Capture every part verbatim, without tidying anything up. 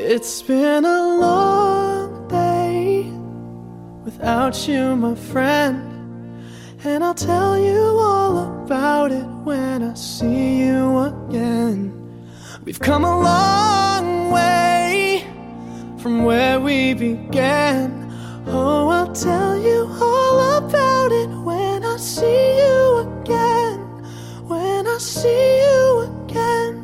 It's been a long day without you, my friend, and I'll tell you all about it when I see you again. We've come a long way from where we began. Oh, I'll tell you all about it when I see you again. When I see you again.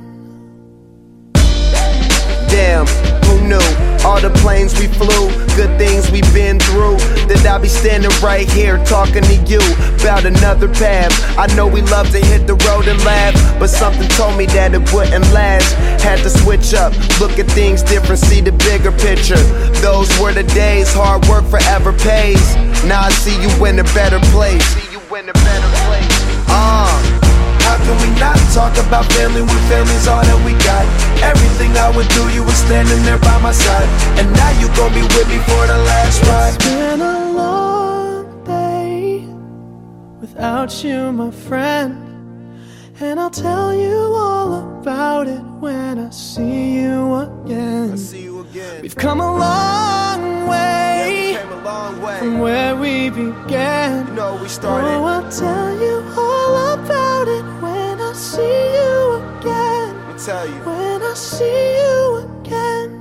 Damn, who knew? All the planes we flew, good things we've been through, that I'll be standing right here talking to you about another path. I know we love to hit the road and laugh, but something told me that it wouldn't last. Had to switch up, look at things different, see the bigger picture. Those were the days, hard work forever pays. Now I see you in a better place. See you in a better place. Uh How can we not talk about family when family's all that we got? Everything I would do, you were standing there by my side, and now you gon' be with me for the last ride. It's been a long day without you, my friend, and I'll tell you all about it when I see you again. I see you again. We've come a long way, yeah, we came a long way from where we began. You know we started. Oh, I'll tell you all about it when I see you again. Let me tell you. When I see you again.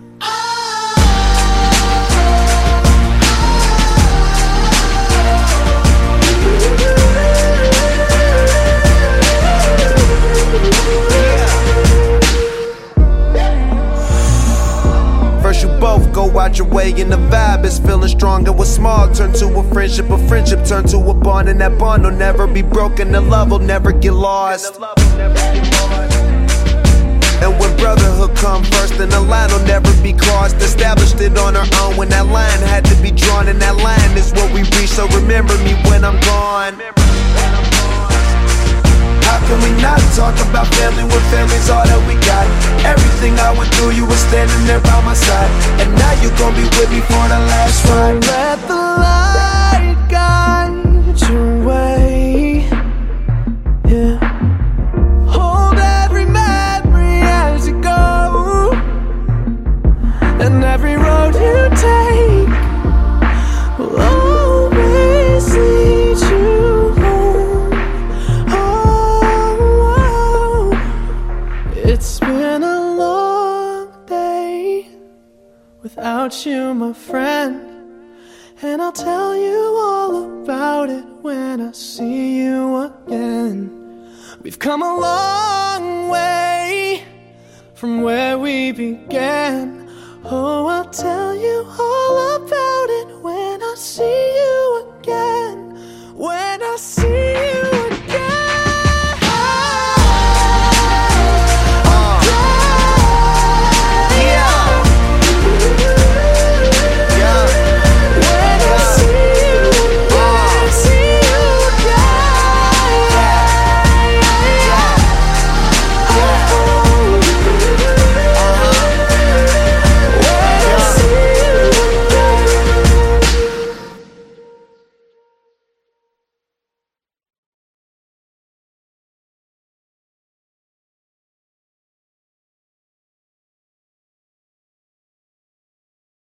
First you both go out your way and the vibe is feeling strong, and what's small turn to a friendship, a friendship turn to a bond, and that bond will never be broken, the love will never get lost. And when brotherhood come first, then the line will never be crossed. Established it on our own when that line had to be drawn, and that line is what we reach, so remember me when I'm gone. How can we not talk about family when family's all that we got? Everything I went through, you were standing there by my side, and now you gon' be with me for the last ride. Let the light guide your way, yeah. Hold every memory as you go, and every road you take will always lead you home. Oh, it's been a long day without you, my friend, and I'll tell you all about it when I see you again. We've come a long way from where we began. Oh, I'll tell you all about